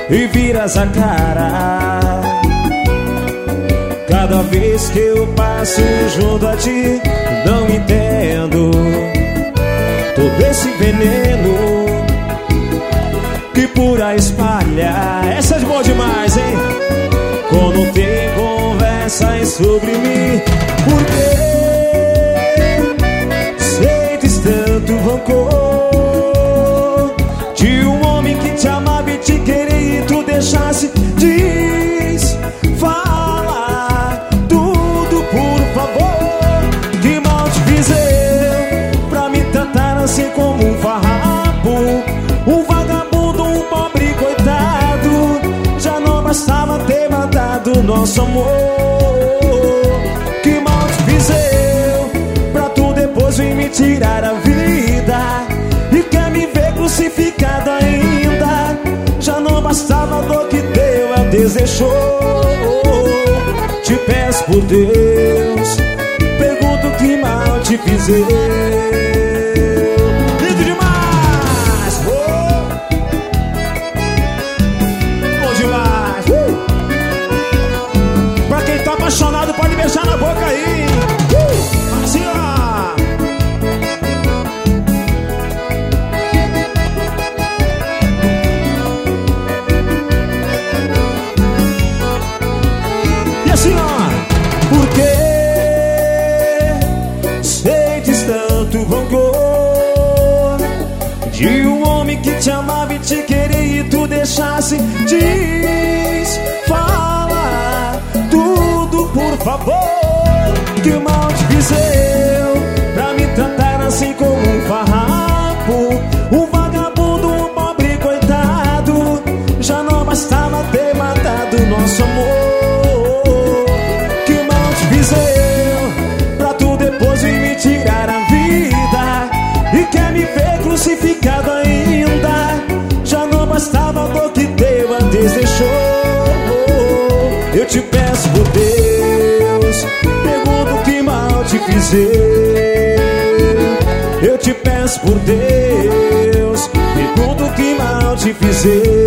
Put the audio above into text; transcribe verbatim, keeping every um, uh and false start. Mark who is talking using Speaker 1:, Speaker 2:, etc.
Speaker 1: e viras a cara. Cada vez que eu passo junto a ti, não entendo todo esse veneno que por aí espalha. Essa é de boa demais, hein? Quando tem conversas sobre mim, por que sentes tanto rancor de um homem que te amava e te queria e tu deixasse? Diz, fala tudo, por favor. Que mal te fiz eu pra me tratar assim como um farrapo, um vagabundo, um pobre coitado? Já não bastava ter matado nosso amor. Que mal te fiz eu pra tu depois vir me tirar a vida e quer me ver crucificado ainda? Já não bastava a dor que teu é desejou. Te peço por Deus, pergunto que mal te fiz eu. Lindo demais! Oh! Bom demais! Uh! Pra quem tá apaixonado pode beijar na boca aí. Uh! Assim, ó! E assim, ó! Por que sentes tanto rancor de um homem que te amava e te queria e tu deixasse? Diz, fala tudo, por favor. Que mal te fiz eu pra me tratar assim como um farrapo, um vagabundo, um pobre coitado? Já não bastava ter matado nosso amor. Que mal te fiz eu pra tu depois vir me tirar a vida e quer me ver crucificado ainda? Já não bastava a dor que teu antes deixou. Eu te peço por Deus, pergunto que mal te fiz eu. Eu te peço por Deus, pergunto que mal te fiz eu.